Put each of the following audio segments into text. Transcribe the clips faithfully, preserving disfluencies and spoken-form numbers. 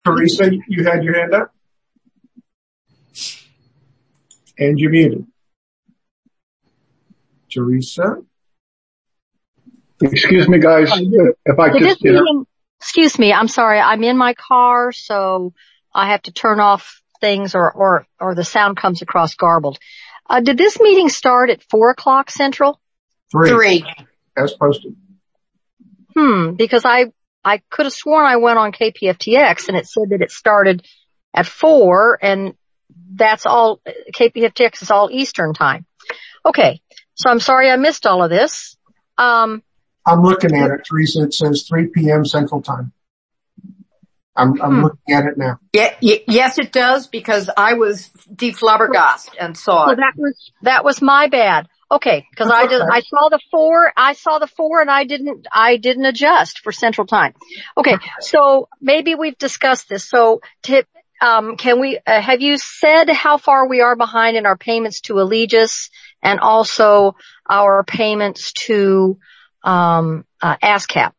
Teresa, you had your hand up? And you're muted. Teresa? Excuse me, guys. If I could, this meeting, excuse me, I'm sorry. I'm in my car, so I have to turn off things or, or, or the sound comes across garbled. Uh, did this meeting start at four o'clock Central? Three. Three. As posted. Hmm, because I, I could have sworn I went on K P F T X and it said that it started at four and that's all, K P F T X is all Eastern time. Okay. So I'm sorry I missed all of this. Um, I'm looking at it, Teresa. It says three p.m. Central Time. I'm, I'm hmm. looking at it now. Yeah, y- yes, it does, because I was deflabbergasted and saw so it. That was, that was my bad. Okay, because I did, I saw the four, I saw the four and I didn't, I didn't adjust for Central Time. Okay, so maybe we've discussed this. So tip, um, can we, uh, have you said how far we are behind in our payments to Allegis and also our payments to, um, uh, ASCAP?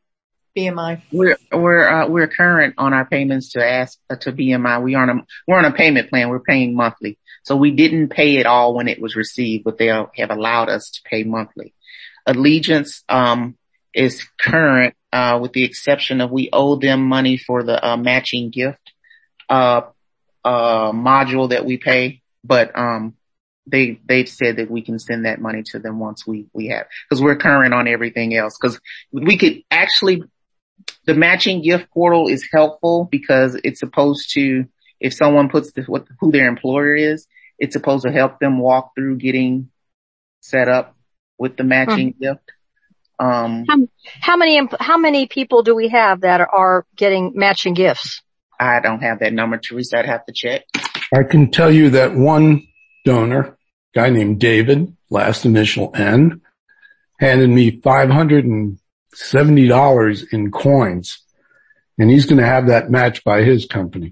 B M I. We're, we're, uh, we're current on our payments to ask, uh, to B M I. We are on a, we're on a payment plan. We're paying monthly. So we didn't pay it all when it was received, but they have allowed us to pay monthly. Allegiance, um, is current, uh, with the exception of we owe them money for the, uh, matching gift, uh, uh, module that we pay, but, um, they, they've said that we can send that money to them once we, we have, cause we're current on everything else. Cause we could actually, the matching gift portal is helpful because it's supposed to, if someone puts the, what, who their employer is, it's supposed to help them walk through getting set up with the matching hmm. gift. Um, how, how many, how many people do we have that are getting matching gifts? I don't have that number, Teresa. I'd have to check. I can tell you that one donor, guy named David, last initial N, handed me five hundred seventy dollars in coins, and he's going to have that matched by his company.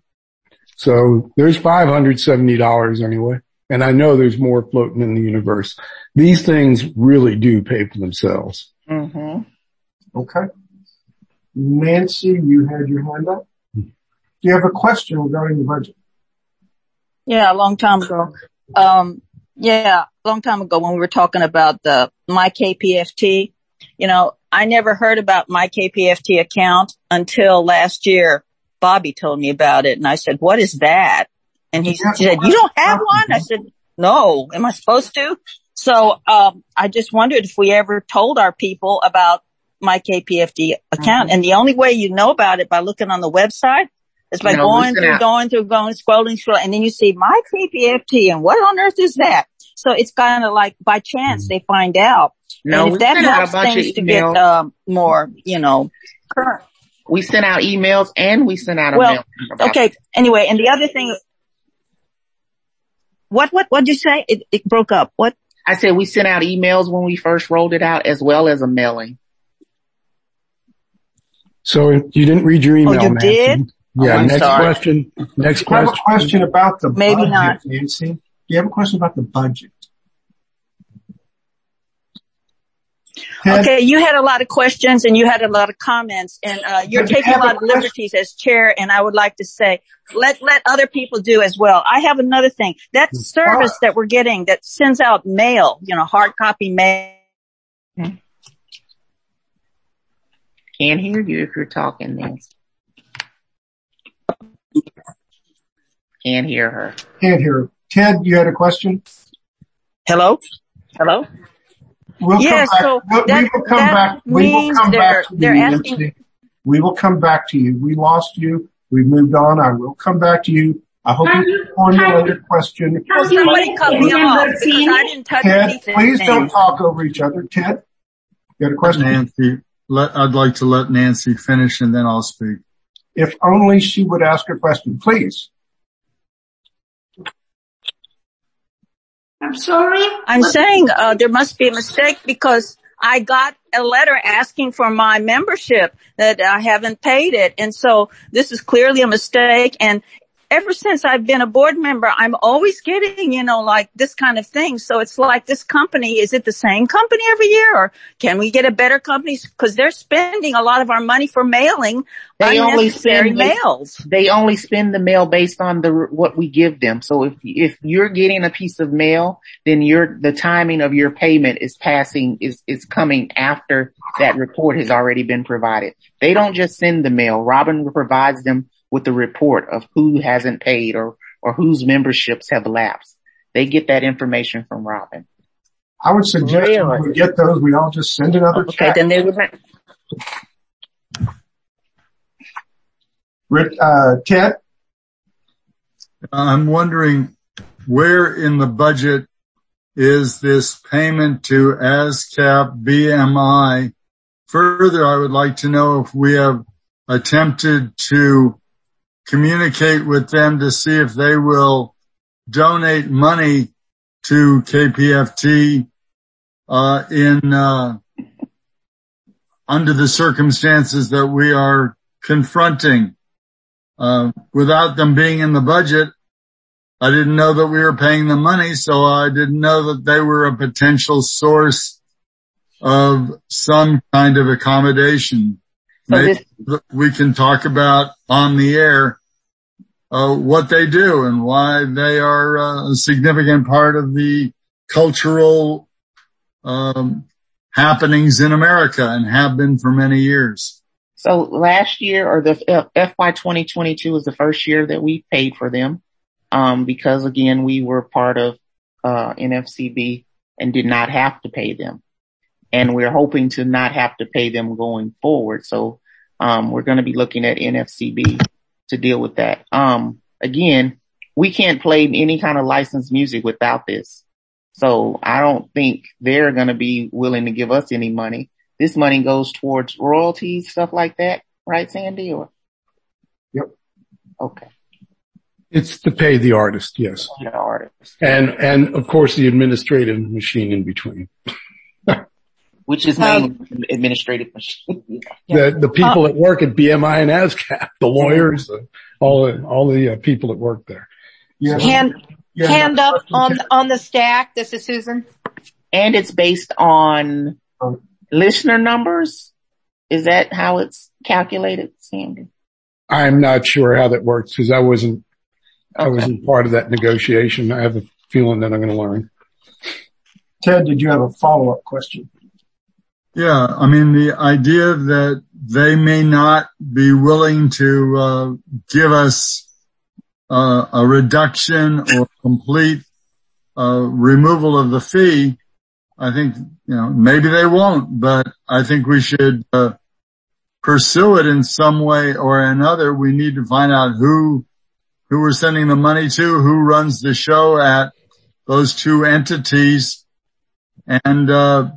So there's five hundred seventy dollars anyway, and I know there's more floating in the universe. These things really do pay for themselves. Mm-hmm. Okay. Nancy, you had your hand up. Do you have a question regarding the budget? Yeah, a long time ago. Um, yeah, a long time ago when we were talking about the My K P F T, you know, I never heard about My K P F T account until last year. Bobby told me about it and I said, what is that? And he said, you don't have one? I said, no. Am I supposed to? So, um, I just wondered if we ever told our people about My K P F T account. Mm-hmm. And the only way you know about it by looking on the website. It's like no, going through, out. going through, going, scrolling, scrolling, and then you see My K P F T and what on earth is that? So it's kind of like by chance they find out. No, and if that helps things to get, um, more, you know, current. We sent out emails and we sent out a well, mail. Okay. It. Anyway, and the other thing, what, what, what'd you say? It, it broke up. What? I said we sent out emails when we first rolled it out as well as a mailing. So you didn't read your email, Oh, you Nancy. did? Yeah, oh, next sorry. question. Next I have question. a question about the Maybe budget, not. Nancy. Do you have a question about the budget? Ted? Okay, you had a lot of questions and you had a lot of comments, and uh you're taking a lot of liberties as chair, and I would like to say let let other people do as well. I have another thing. That service that we're getting that sends out mail, you know, hard copy mail. Can't hear you if you're talking, Nancy. Can't hear her. Can't hear her. Ted, you had a question? Hello? Hello? We'll yes, come back. so we that, will come that back. We will come back to you, asking... Nancy. We will come back to you. We lost you. We moved on. I will come back to you. I hope How you formulate a question. Well, somebody cut me off because I didn't touch Ted, anything. please don't talk over each other. Ted, you had a question? Nancy, let, I'd like to let Nancy finish and then I'll speak. If only she would ask a question, please. I'm sorry? I'm what? saying uh there must be a mistake because I got a letter asking for my membership that I haven't paid it. And so this is clearly a mistake. And ever since I've been a board member, I'm always getting, you know, like this kind of thing. So it's like this company, is it the same company every year, or can we get a better company? Because they're spending a lot of our money for mailing they unnecessary only spend, mails. They, they only spend the mail based on the what we give them. So if if you're getting a piece of mail, then your the timing of your payment is passing is is coming after that report has already been provided. They don't just send the mail. Robin provides them with the report of who hasn't paid or, or whose memberships have lapsed. They get that information from Robin. I would suggest really? When we get those, we all just send another okay, check. Then they would. Rick, uh, Ted? I'm wondering where in the budget is this payment to ASCAP B M I? Further, I would like to know if we have attempted to communicate with them to see if they will donate money to K P F T uh in uh under the circumstances that we are confronting. Uh without them being in the budget, I didn't know that we were paying them money, so I didn't know that they were a potential source of some kind of accommodation. So this, we can talk about on the air uh what they do and why they are uh, a significant part of the cultural um happenings in America and have been for many years. So last year, or the F Y twenty twenty-two was the first year that we paid for them, um because again we were part of uh N F C B and did not have to pay them. And we're hoping to not have to pay them going forward. So, um, we're going to be looking at N F C B to deal with that. Um, again, we can't play any kind of licensed music without this. So I don't think they're going to be willing to give us any money. This money goes towards royalties, stuff like that. Right, Sandy? Or? Yep. Okay. It's to pay the artist, yes. The artist. And, and of course the administrative machine in between. Which is mainly um, administrative machine. Yeah. The, the people uh, that work at B M I and ASCAP, the lawyers, the, all the, all the uh, people that work there. Yeah. Hand, yeah, hand up on, on the stack. This is Susan. And it's based on um, listener numbers. Is that how it's calculated, Sandy? I'm not sure how that works because I wasn't, okay. I wasn't part of that negotiation. I have a feeling that I'm going to learn. Ted, did you have a follow-up question? Yeah, I mean, the idea that they may not be willing to uh give us uh, a reduction or complete uh removal of the fee, I think, you know, maybe they won't, but I think we should uh pursue it in some way or another. We need to find out who who we're sending the money to, who runs the show at those two entities, and uh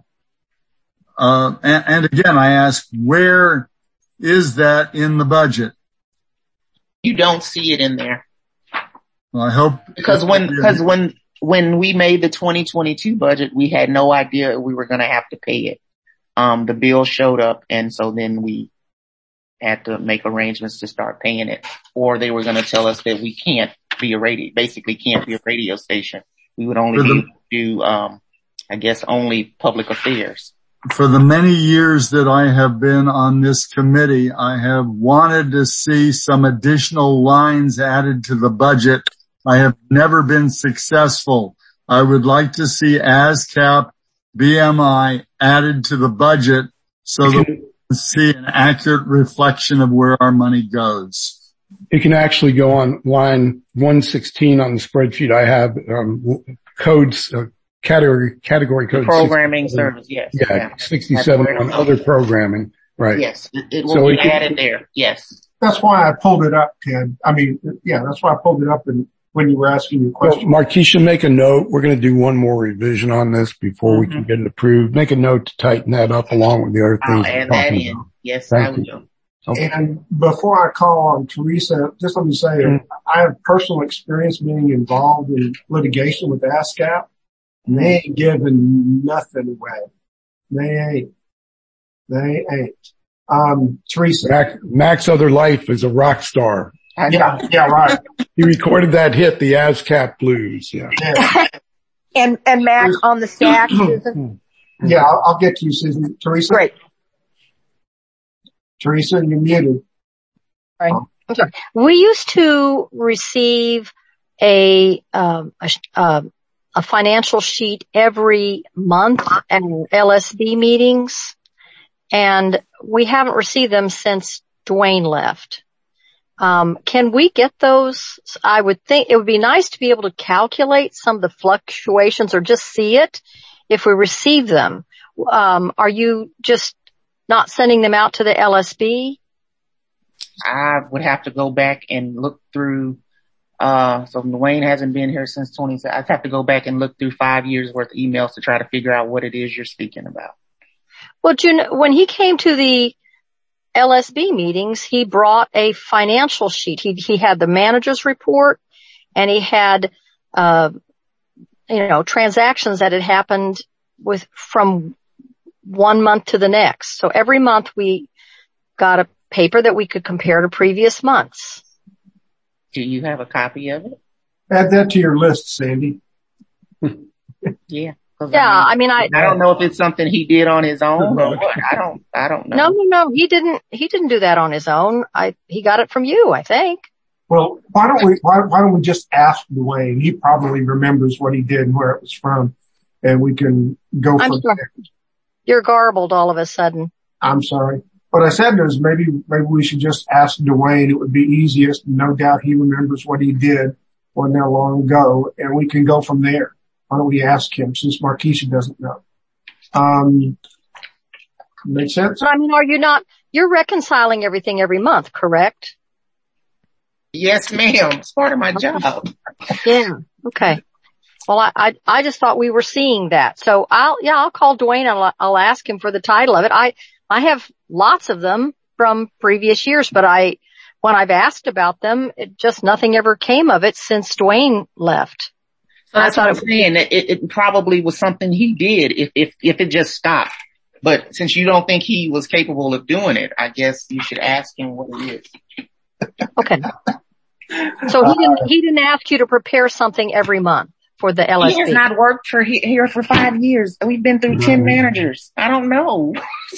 Uh, and, and again, I ask, where is that in the budget? You don't see it in there. Well, I hope. Because when, because when, when we made the twenty twenty-two budget, we had no idea we were going to have to pay it. Um, the bill showed up, and so then we had to make arrangements to start paying it, or they were going to tell us that we can't be a radio, basically can't be a radio station. We would only be able to do, um, I guess only public affairs. For the many years that I have been on this committee, I have wanted to see some additional lines added to the budget. I have never been successful. I would like to see ASCAP, B M I added to the budget so that we can see an accurate reflection of where our money goes. You can actually go on line one sixteen on the spreadsheet I have, um, codes, uh, Category, category code. Programming service, yes. Yeah, yeah. sixty-seven on other programming, right. Yes, it, it will so be it added can, there, yes. That's why I pulled it up, Ted. I mean, yeah, that's why I pulled it up and when you were asking your question. Well, Markeisha, make a note. We're going to do one more revision on this before mm-hmm. we can get it approved. Make a note to tighten that up along with the other things. I'll add that in. About. Yes, Thank I will. You. Okay. And before I call on Teresa, just let me say, mm-hmm. I have personal experience being involved in litigation with ASCAP. They ain't giving nothing away. They ain't. They ain't. Um, Teresa. Max, Max Other Life is a rock star. I Yeah, yeah, right. He recorded that hit, the ASCAP Blues. Yeah. Yeah, And, and Mac on the stack, Susan? yeah I'll, I'll get to you, Susan. Teresa? Great. Teresa, you're muted. Right. I'm sorry. We used to receive a, um, a, uh, a financial sheet every month at L S B meetings, and we haven't received them since Dwayne left. Um, can we get those? I would think it would be nice to be able to calculate some of the fluctuations or just see it if we receive them. Um, are you just not sending them out to the L S B? I would have to go back and look through, uh, so Dwayne hasn't been here since twenty, I'd have to go back and look through five years worth of emails to try to figure out what it is you're speaking about. Well, June, when he came to the L S B meetings, he brought a financial sheet. He, he had the manager's report and he had, uh, you know, transactions that had happened with, from one month to the next. So every month we got a paper that we could compare to previous months. Do you have a copy of it? Add that to your list, Sandy. Yeah. Yeah, I mean, I, I don't know if it's something he did on his own or what. I don't, I don't know. No, no, no, he didn't, he didn't do that on his own. I, he got it from you, I think. Well, why don't we, why, why don't we just ask Dwayne? He probably remembers what he did and where it was from, and we can go I'm from sorry. there. You're garbled all of a sudden. I'm sorry. What I said is maybe, maybe we should just ask Dwayne. It would be easiest. No doubt he remembers what he did when they're long ago, and we can go from there. Why don't we ask him since Markeisha doesn't know? Um, make sense? But I mean, are you not, you're reconciling everything every month, correct? Yes, ma'am. It's part of my job. Yeah. Okay. Well, I, I, I just thought we were seeing that. So I'll, yeah, I'll call Dwayne and I'll, I'll ask him for the title of it. I, I have lots of them from previous years, but I, when I've asked about them, it just nothing ever came of it since Dwayne left. So that's what I'm saying. It, it probably was something he did if, if, if it just stopped. But since you don't think he was capable of doing it, I guess you should ask him what it is. Okay. So he didn't, he didn't ask you to prepare something every month for the L S B. He has not worked for he, here for five years. We've been through ten managers. I don't know.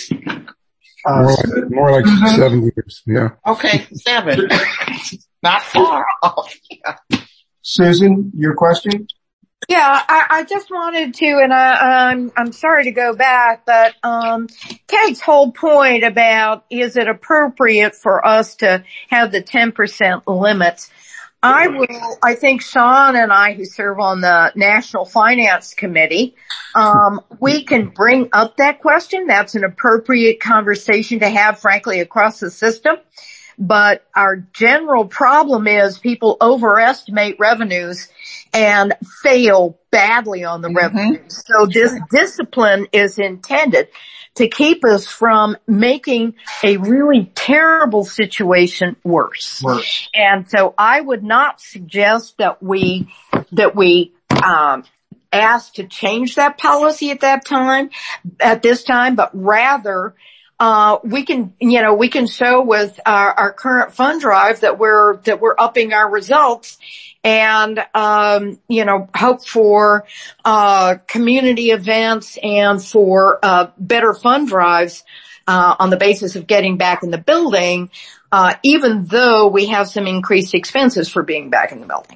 Uh, more, like, more like seven years. Yeah. Okay. Seven. Not far off. Yeah. Susan, your question? Yeah, I, I just wanted to, and I, I'm, I'm sorry to go back, but, um, Kate's whole point about is it appropriate for us to have the ten percent limits? I will, I think Sean and I, who serve on the National Finance Committee, um, we can bring up that question. That's an appropriate conversation to have, frankly, across the system. But our general problem is people overestimate revenues and fail badly on the mm-hmm. revenues. So this discipline is intended to keep us from making a really terrible situation worse. worse. And so I would not suggest that we, that we, um, ask to change that policy at that time, at this time, but rather Uh, we can, you know, we can show with our, our current fund drive that we're, that we're upping our results and, um, you know, hope for, uh, community events and for, uh, better fund drives, uh, on the basis of getting back in the building, uh, even though we have some increased expenses for being back in the building.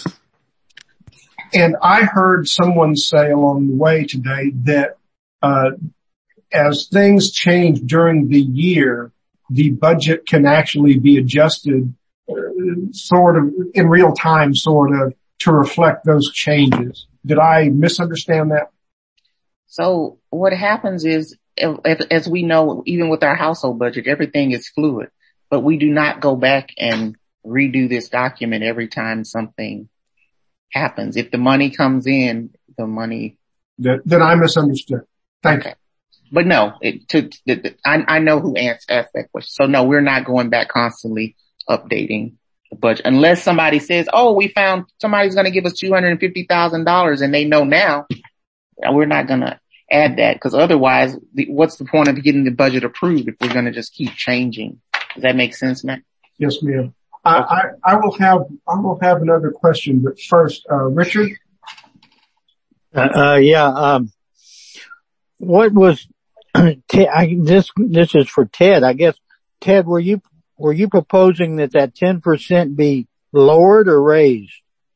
And I heard someone say along the way today that, uh, as things change during the year, the budget can actually be adjusted uh, sort of in real time, sort of, to reflect those changes. Did I misunderstand that? So what happens is, as we know, even with our household budget, everything is fluid, but we do not go back and redo this document every time something happens. If the money comes in, the money... That, then I misunderstood. Thank okay. you. But no, it, to, to, to, I, I know who asked, asked that question. So no, we're not going back constantly updating the budget unless somebody says, oh, we found somebody's going to give us two hundred fifty thousand dollars and they know now. We're not going to add that because otherwise the, what's the point of getting the budget approved if we're going to just keep changing? Does that make sense, Matt? Yes, ma'am. I, I, I will have, I will have another question, but first, uh, Richard. Uh, uh yeah, um, what was, Ted, I, this, this is for Ted, I guess. Ted, were you, were you proposing that that ten percent be lowered or raised?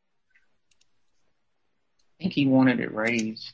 I think he wanted it raised.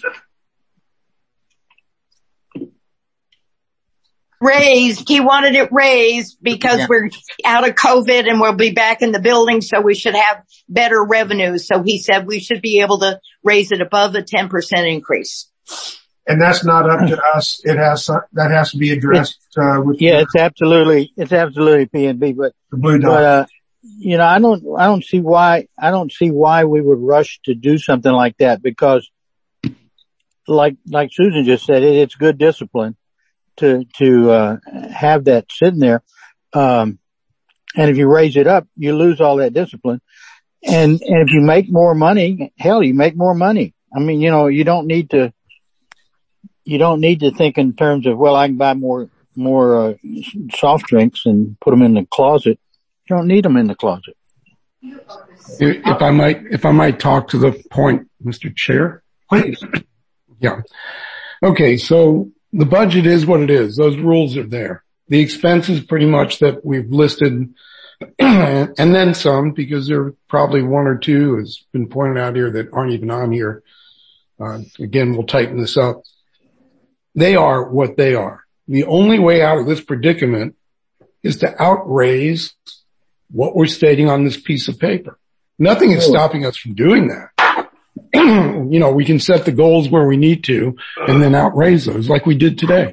Raised. He wanted it raised because yeah. we're out of COVID and we'll be back in the building, so we should have better revenues. So he said we should be able to raise it above the ten percent increase. And that's not up to us. It has, that has to be addressed, uh, with. Yeah, the, it's absolutely, it's absolutely P and B, but, the Blue Dot. but, uh, you know, I don't, I don't see why, I don't see why we would rush to do something like that, because like, like Susan just said, it, it's good discipline to, to, uh, have that sitting there. Um, and if you raise it up, you lose all that discipline. And, and if you make more money, hell, you make more money. I mean, you know, you don't need to, you don't need to think in terms of, well, I can buy more, more, uh, soft drinks and put them in the closet. You don't need them in the closet. If I might, if I might talk to the point, Mister Chair. Please. Yeah. Okay. So the budget is what it is. Those rules are there. The expenses pretty much that we've listed and then some, because there are probably one or two, has been pointed out here, that aren't even on here. Uh, again, we'll tighten this up. They are what they are. The only way out of this predicament is to outraise what we're stating on this piece of paper. Nothing is stopping us from doing that. You know, we can set the goals where we need to and then outraise those like we did today.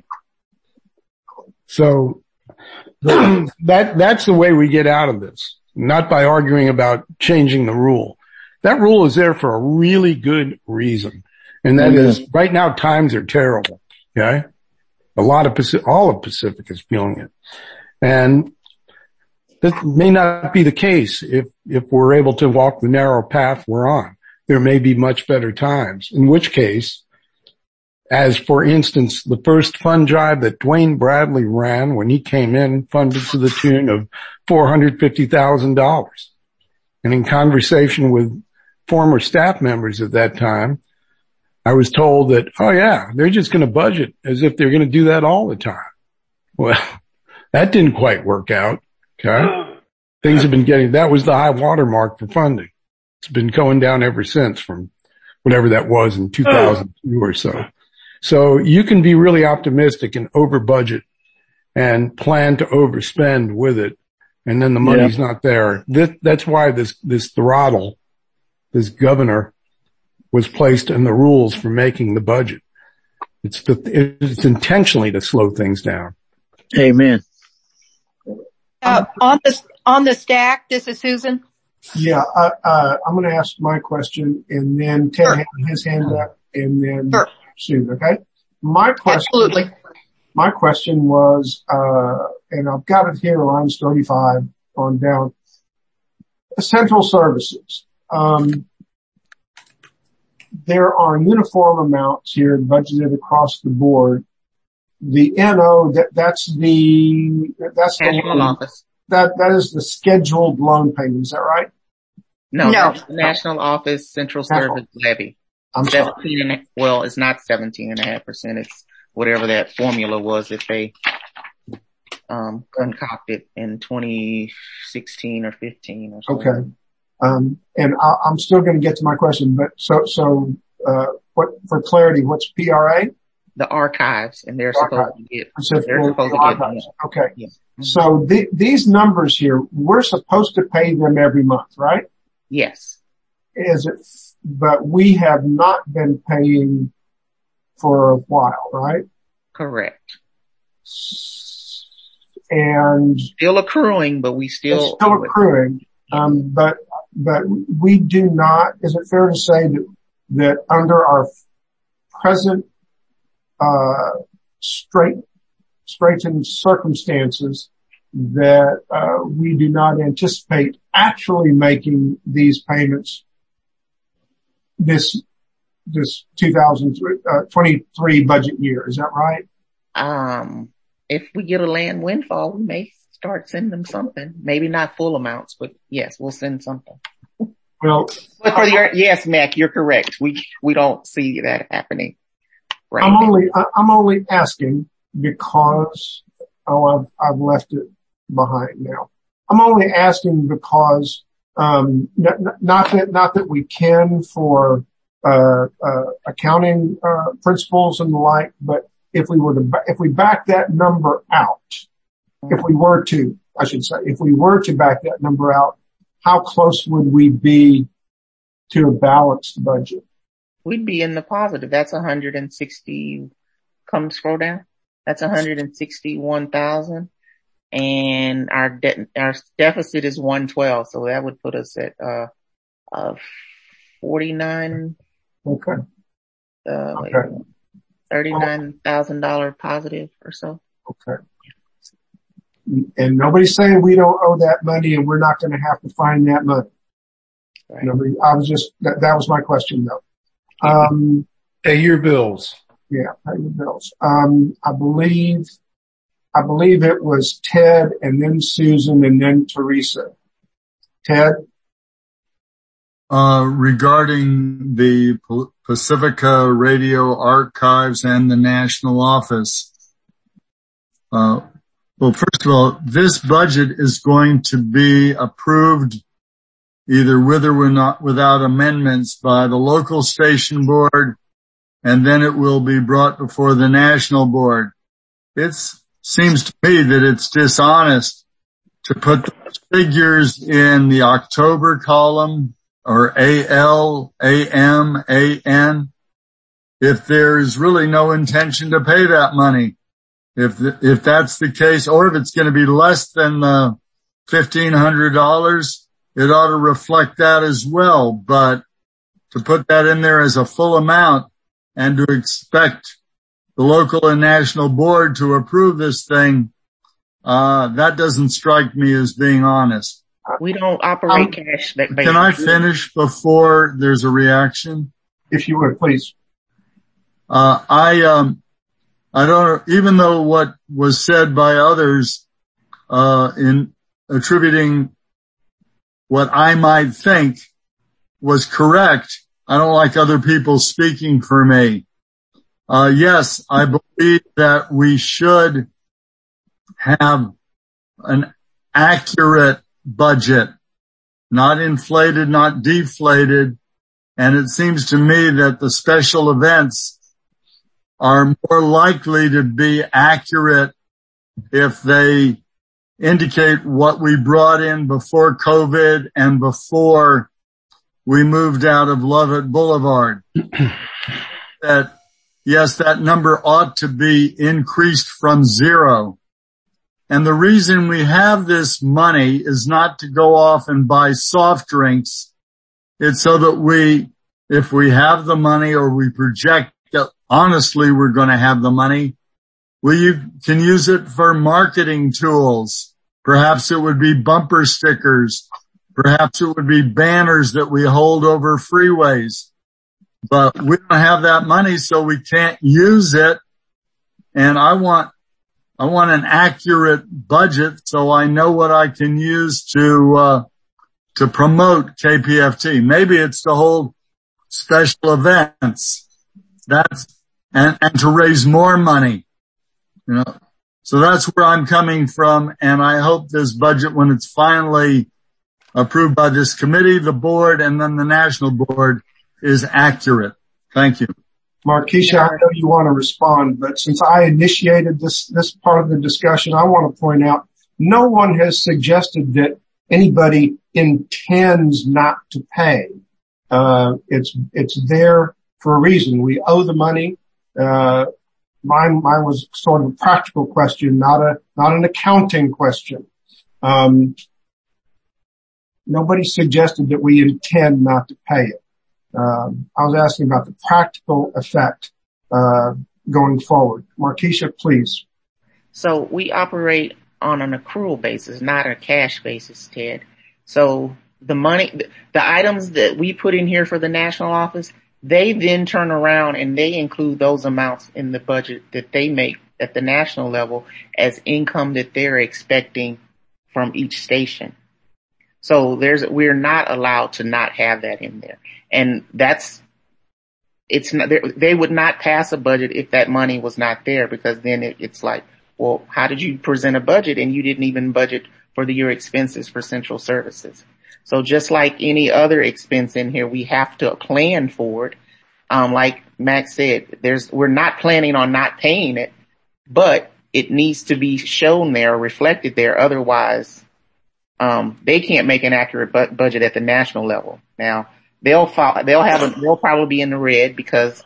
So that, that's the way we get out of this, not by arguing about changing the rule. That rule is there for a really good reason. And that mm-hmm. is, right now times are terrible. Okay. A lot of Pacific, all of Pacific is feeling it. And that may not be the case if, if we're able to walk the narrow path we're on. There may be much better times, in which case, as for instance, the first fund drive that Dwayne Bradley ran when he came in, funded to the tune of four hundred fifty thousand dollars. And in conversation with former staff members at that time, I was told that, oh yeah, they're just going to budget as if they're going to do that all the time. Well, that didn't quite work out. Okay. Things have been getting, that was the high water mark for funding. It's been going down ever since, from whatever that was in two thousand two or so. So you can be really optimistic and over budget and plan to overspend with it. And then the money's yeah. not there. This, that's why this, this throttle, this governor, was placed in the rules for making the budget. It's the, it's intentionally to slow things down. Amen. Uh, on the, on the stack, this is Susan. Yeah, uh, uh, I'm going to ask my question, and then Ted sure. had his hand up, and then sure. Susan, okay? My question, Absolutely. My question was, uh, and I've got it here, lines thirty-five on down. Essential services. Um, there are uniform amounts here budgeted across the board. The N O, that, that's the, that's the National Office. That, that is the scheduled loan payment. Is that right? No, no. That's the National Office Central Service Levy. I'm seventeen sorry. And, well, it's not seventeen and a half percent. It's whatever that formula was that they, um, concocted in twenty sixteen or fifteen or something. Okay. Um, and I, I'm still going to get to my question, but so, so, uh, what, for clarity, what's P R A? The archives, and they're Archive. supposed to get, Specifically they're supposed the to get archives. them. Okay. Yeah. Mm-hmm. So the, these numbers here, we're supposed to pay them every month, right? Yes. Is it, but we have not been paying for a while, right? Correct. And still accruing, but we still, it's still accruing. Um, but, but we do not, is it fair to say that, that under our present, uh, straight, straightened circumstances, that, uh, we do not anticipate actually making these payments this, this two thousand twenty-three budget year. Is that right? Um, if we get a land windfall, we may start sending them something. Maybe not full amounts, but yes, we'll send something. Well, but for your, yes, Mac, you're correct. We, we don't see that happening. Right. I'm only, I'm only asking because, oh, I've, I've left it behind now. I'm only asking because, um, not, not that, not that we can for, uh, uh, accounting, uh, principles and the like, but if we were to, if we back that number out, if we were to, I should say, if we were to back that number out, how close would we be to a balanced budget? We'd be in the positive. That's one hundred sixty, come scroll down. That's one hundred sixty-one thousand. And our debt, our deficit is one twelve. So that would put us at, uh, uh, forty-nine. Okay. Uh, okay. thirty-nine thousand dollars positive or so. Okay. And nobody's saying we don't owe that money and we're not going to have to find that money. Right. Nobody, I was just, that, that was my question though. Um, pay your bills. Yeah, pay your bills. Um, I believe, I believe it was Ted and then Susan and then Teresa. Ted? Uh, regarding the Pacifica Radio Archives and the National Office, uh, well, first of all, this budget is going to be approved either with or not without amendments by the local station board, and then it will be brought before the national board. It seems to me that it's dishonest to put those figures in the October column or A L, A M, A N if there's really no intention to pay that money. If, the, if that's the case, or if it's going to be less than uh, fifteen hundred dollars, it ought to reflect that as well. But to put that in there as a full amount and to expect the local and national board to approve this thing, uh, that doesn't strike me as being honest. We don't operate um, cash. Can I finish before there's a reaction? If you would, please. Uh, I, um, I don't, even though what was said by others, uh, in attributing what I might think was correct, I don't like other people speaking for me. Uh, yes, I believe that we should have an accurate budget, not inflated, not deflated. And it seems to me that the special events are more likely to be accurate if they indicate what we brought in before COVID and before we moved out of Lovett Boulevard. That, yes, that number ought to be increased from zero. And the reason we have this money is not to go off and buy soft drinks. It's so that we, if we have the money or we project that honestly we're going to have the money, we can use it for marketing tools. Perhaps it would be bumper stickers. Perhaps it would be banners that we hold over freeways. But we don't have that money, so we can't use it. And I want I want an accurate budget so I know what I can use to, uh, to promote K P F T. Maybe it's to hold special events. That's, and, and to raise more money, you know. So that's where I'm coming from. And I hope this budget, when it's finally approved by this committee, the board, and then the national board, is accurate. Thank you. Markeisha, I know you want to respond, but since I initiated this, this part of the discussion, I want to point out no one has suggested that anybody intends not to pay. Uh, it's, it's there for a reason. We owe the money. Uh, mine, mine was sort of a practical question, not a, not an accounting question. Um, nobody suggested that we intend not to pay it. Um, I was asking about the practical effect, uh, going forward. Markeisha, please. So we operate on an accrual basis, not a cash basis, Ted. So the money, the items that we put in here for the national office, they then turn around and they include those amounts in the budget that they make at the national level as income that they're expecting from each station. So there's, we're not allowed to not have that in there. And that's, it's not, they would not pass a budget if that money was not there, because then it, it's like, well, how did you present a budget and you didn't even budget for the, your expenses for central services? So just like any other expense in here, we have to plan for it. Um, like Max said, there's, we're not planning on not paying it, but it needs to be shown there, reflected there. Otherwise, um, they can't make an accurate bu- budget at the national level. Now, they'll follow, they'll have a, they'll probably be in the red because,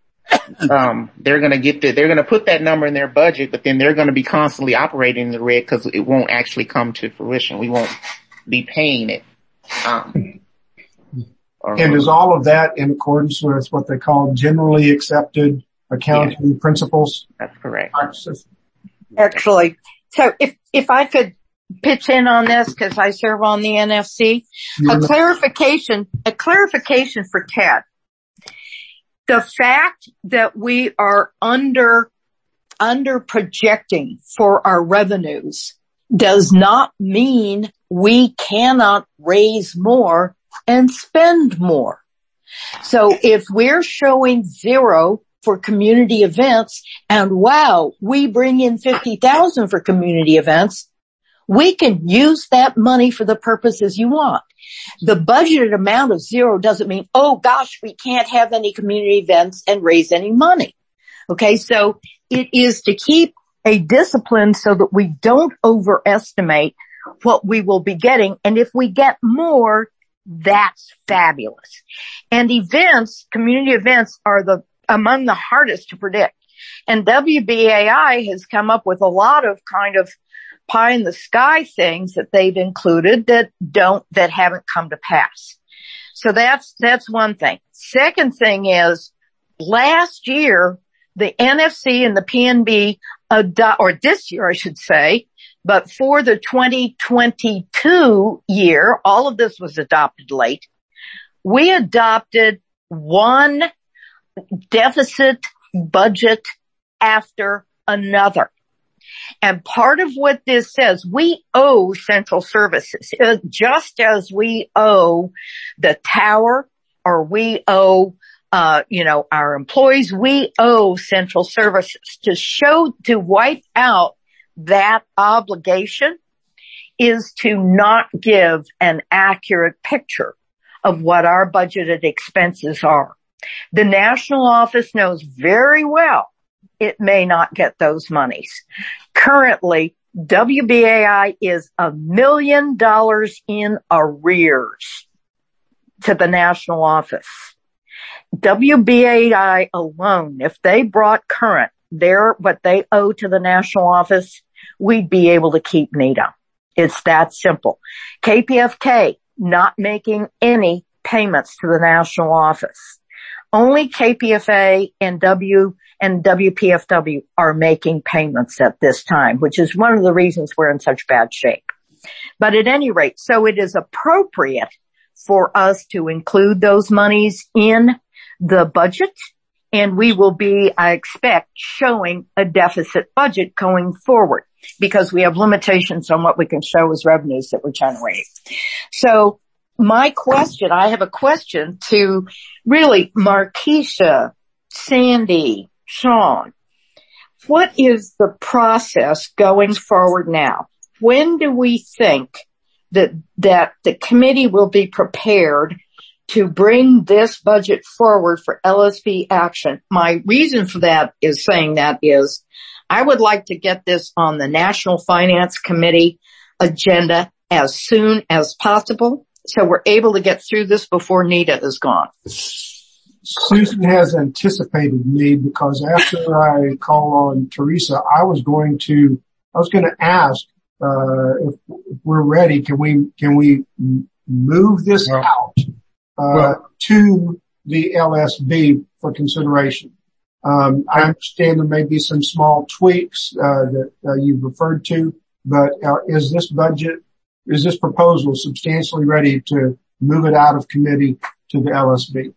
um, they're going to get the, they're going to put that number in their budget, but then they're going to be constantly operating in the red because it won't actually come to fruition. We won't be paying it. Um, or, and is all of that in accordance with what they call generally accepted accounting yeah. principles? That's correct. Practices? Actually, so if, if I could pitch in on this, because I serve on the N F C, a clarification, a clarification for Ted. The fact that we are under, under projecting for our revenues does not mean we cannot raise more and spend more. So if we're showing zero for community events and wow, we bring in fifty thousand for community events, we can use that money for the purposes you want. The budgeted amount of zero doesn't mean, oh gosh, we can't have any community events and raise any money. Okay, so it is to keep a discipline so that we don't overestimate what we will be getting. And if we get more, that's fabulous. And events, community events are the, among the hardest to predict. And W B A I has come up with a lot of kind of pie in the sky things that they've included that don't, that haven't come to pass. So that's, that's one thing. Second thing is last year, the N F C and the P N B, ado- or this year I should say, but for the twenty twenty-two year, all of this was adopted late. We adopted one deficit budget after another. And part of what this says, we owe central services, just as we owe the tower or we owe, uh, you know, our employees, we owe central services. To show, to wipe out that obligation is to not give an accurate picture of what our budgeted expenses are. The national office knows very well it may not get those monies. Currently, W B A I is a million dollars in arrears to the national office. W B A I alone, if they brought current their, what they owe to the national office, we'd be able to keep NETA. It's that simple. K P F K not making any payments to the national office. Only K P F A and W and W P F W are making payments at this time, which is one of the reasons we're in such bad shape. But at any rate, so it is appropriate for us to include those monies in the budget, and we will be, I expect, showing a deficit budget going forward because we have limitations on what we can show as revenues that we're generating. So my question, I have a question to really Markeisha, Sandy, Sean. What is the process going forward now? When do we think that, that the committee will be prepared to bring this budget forward for L S B action? My reason for that is saying that is I would like to get this on the National Finance Committee agenda as soon as possible so we're able to get through this before NETA is gone. Susan has anticipated me because after I call on Teresa, I was going to, I was going to ask, uh, if, if we're ready, can we, can we move this well, out, uh, well, to the L S B for consideration? Um, I understand there may be some small tweaks, uh, that uh, you've referred to, but uh, is this budget, is this proposal substantially ready to move it out of committee to the L S B?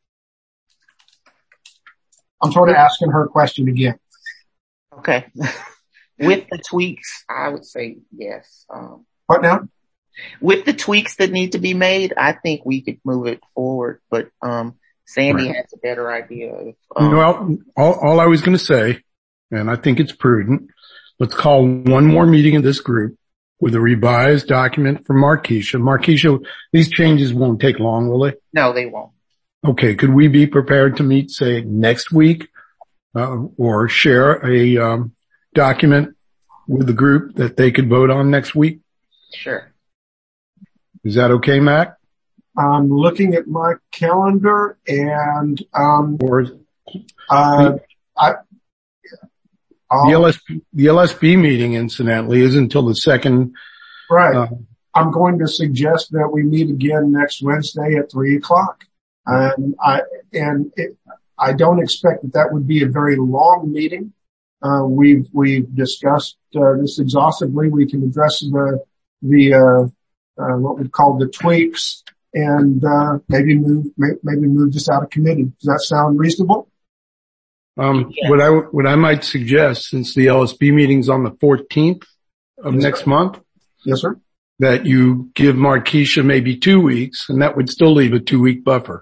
I'm sort of asking her question again. Okay. With the tweaks, I would say yes. Um, What now? With the tweaks that need to be made, I think we could move it forward, but, um, Sandy right. has a better idea. Of, um, well, all, all I was going to say, and I think it's prudent, let's call one more meeting of this group with a revised document from Markeisha. Markeisha, these changes won't take long, will they? No, they won't. Okay. Could we be prepared to meet, say, next week, uh, or share a, um, document with the group that they could vote on next week? Sure. Is that okay, Mac? I'm looking at my calendar and, um, or, uh, I, the L S B, the L S B meeting, incidentally, is until the second. Right. Uh, I'm going to suggest that we meet again next Wednesday at three o'clock. And I, and it, I don't expect that that would be a very long meeting. Uh, we've, we've discussed, uh, this exhaustively. We can address the, the, uh, uh, what we call the tweaks and, uh, maybe move, maybe move this out of committee. Does that sound reasonable? Um, yeah. what I, what I might suggest, since the L S B meeting's on the fourteenth of yes, next sir. month. Yes, sir. That you give Markeisha maybe two weeks, and that would still leave a two week buffer.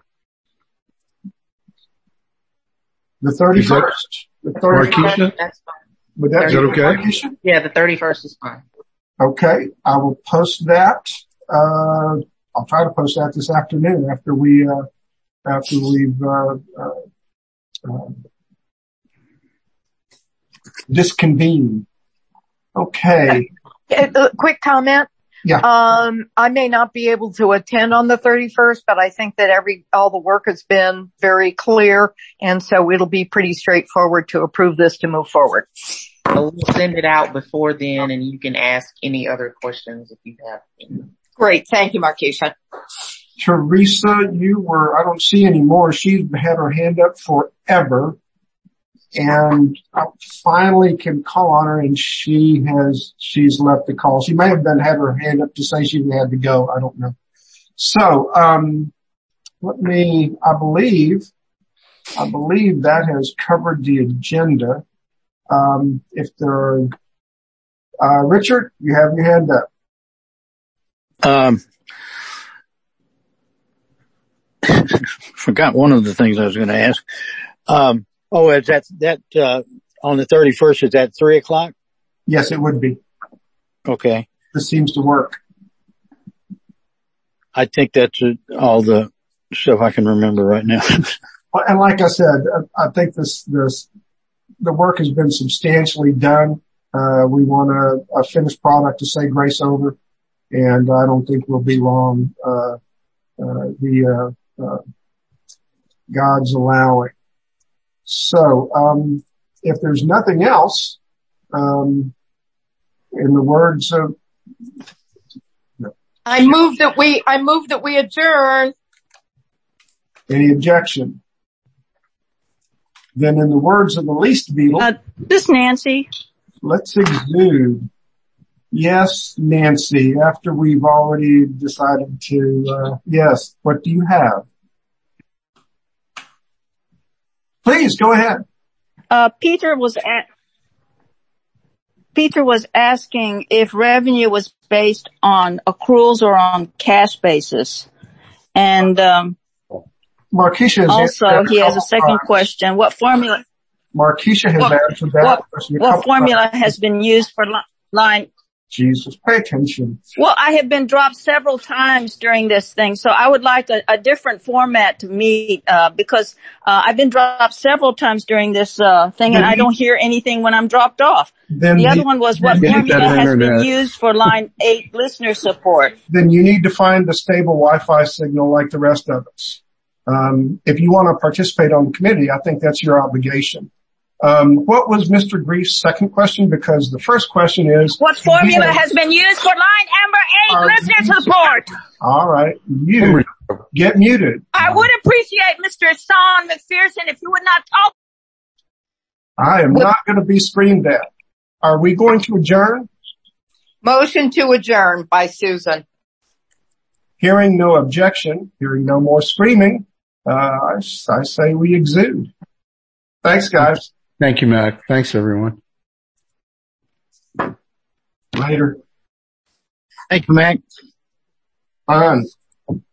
The thirty-first. The thirty-first. Markeisha? That's fine. Would that is that okay? Markeisha? Yeah, the thirty-first is fine. Okay. I will post that. Uh, I'll try to post that this afternoon after we, uh, after we've, uh, uh, uh disconvened. Okay. Uh, quick comment. Yeah. Um, I may not be able to attend on the thirty-first, but I think that every, all the work has been very clear. And so it'll be pretty straightforward to approve this to move forward. So we'll send it out before then and you can ask any other questions if you have any. Great. Thank you, Markeisha. Teresa, you were, I don't see any more. She's had her hand up forever. And I finally can call on her and she has, she's left the call. She may have been had her hand up to say she had to go. I don't know. So, um, let me, I believe, I believe that has covered the agenda. Um, if there are, uh, Richard, you have your hand up. Um, forgot one of the things I was going to ask. Um, Oh, is that, that, uh, on the thirty-first, is that three o'clock? Yes, it would be. Okay. This seems to work. I think that's all the stuff I can remember right now. And like I said, I think this, this, the work has been substantially done. Uh, we want a, a finished product to say grace over, and I don't think we'll be long, uh, uh, the, uh, uh, God's allowing. So, um, if there's nothing else, um, in the words of, no. I move that we, I move that we adjourn. Any objection? Then in the words of the least beetle. Uh, this Nancy. Let's exude. Yes, Nancy, after we've already decided to, uh, yes, what do you have? Please go ahead. Uh, Peter was at, Peter was asking if revenue was based on accruals or on cash basis. And, um, Markeisha also he has a second times. question. What formula? Markeisha has what, answered that what, question. What formula times. has been used for li- line? Jesus, pay attention. Well, I have been dropped several times during this thing, so I would like a, a different format to meet, uh, because, uh, I've been dropped several times during this, uh, thing then and I don't hear anything when I'm dropped off. The, the other one was what formula has internet. been used for line eight listener support. Then you need to find a stable Wi-Fi signal like the rest of us. Um, if you want to participate on the committee, I think that's your obligation. Um, what was Mister Grief's second question? Because the first question is, what formula has, has been used for line number eight listener support? All right. You get muted. I would appreciate Mister Sean McPherson if you would not talk. I am not going to be screamed at. Are we going to adjourn? Motion to adjourn by Susan. Hearing no objection, hearing no more screaming, uh, I, I say we exude. Thanks, guys. Thank you, Mac. Thanks, everyone. Later. Hey, Mac. Fine.